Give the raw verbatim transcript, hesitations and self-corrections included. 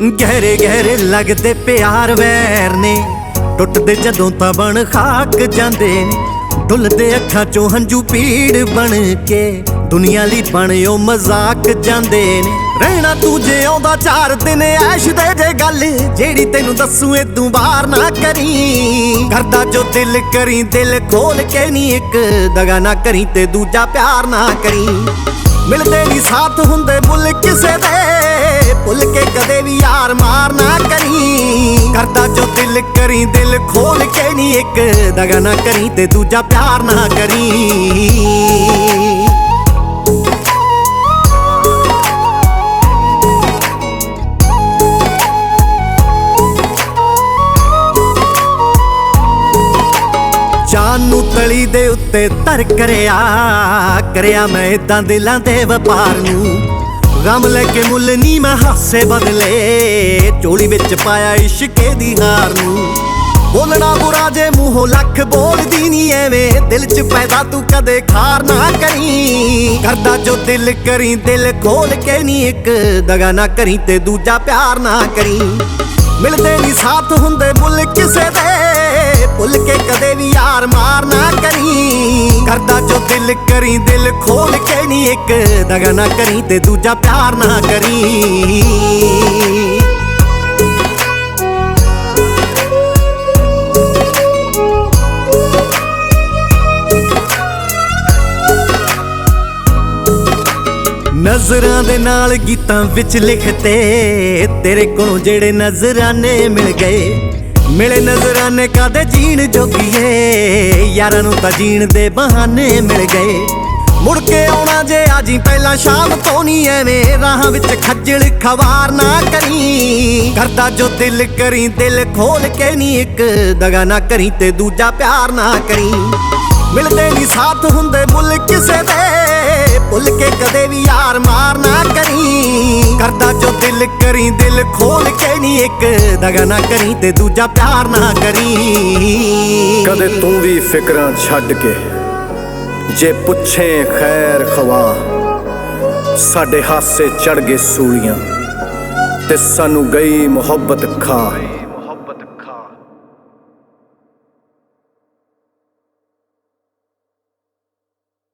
गहरे गहरे लगदे प्यार वैर ने, टुटदे जदों तां बन खाक जांदे ने। डुलदे अखां चों हंजू पीड़ बन के, दुनिया ली बन ओ मजाक जांदे ने। रहना तू जे आउंदा चार दिन ऐश दे जे गल, जेड़ी तैनूं दस्सूं इदूं बार ना करी। करदा जो दिल करी दिल खोल के नी, एक दगा ना करी ते दूजा प्यार ना करी। मिलदे नी साथ हुंदे मुल किसे दे, भुल के कदे भी यार मार ना करी। करदा जो दिल करी दिल खोल के नी, एक दगा ना करी ते दूजा प्यार ना करी। जानू तली दे उत्ते धर करिया, करिया मैं इदां दिलां दे वपार नूं। गम लेके मुल नी मैं हासे बदले, चोली विच पाया इश्के दी हार नूं। बोलना बुरा जे मूहों लख बोलदी नी एवें, दिल च पैदा तू कदे खार ना करी। करदा जो दिल करी दिल खोल के नी, एक दगा ना करी ते दूजा प्यार ना करी। मिलदे नी साथ हुंदे मुल किसे दे, भुल के कदे भी यार मार ना करी। करदा जो दिल करी दिल खोल के नी, एक दगा ना करी ते दूजा प्यार ना करी। नजरां दे नाल गीतां विच लिखते, तेरे कोलों जेड़े नजराने मिल गए। मिले नजराने कदे जीण जोगीए, यारां नूं तां जीण दे बहाने मिल गए। मुड़ के आउणा जे आजी पहला शाम तो नी एवें, राह विच खज्जल खवार ना करी। करदा जो दिल करी दिल खोल के नी, एक दगा ना करी ते दूजा प्यार ना करी। मिलदे नी साथ हुंदे मुल किसे दे, भुल के कदे भी यार मार ना करी। करदा जो दिल करी दिल खोल के नी, एक दगा ना करी ते दूजा प्यार ना करी। कदे तू भी फिक्रां छड्ड के जे पुछे खैर खवा, साडे हासे चढ़ गए सूलियां ते सानू गई मुहब्बत खा।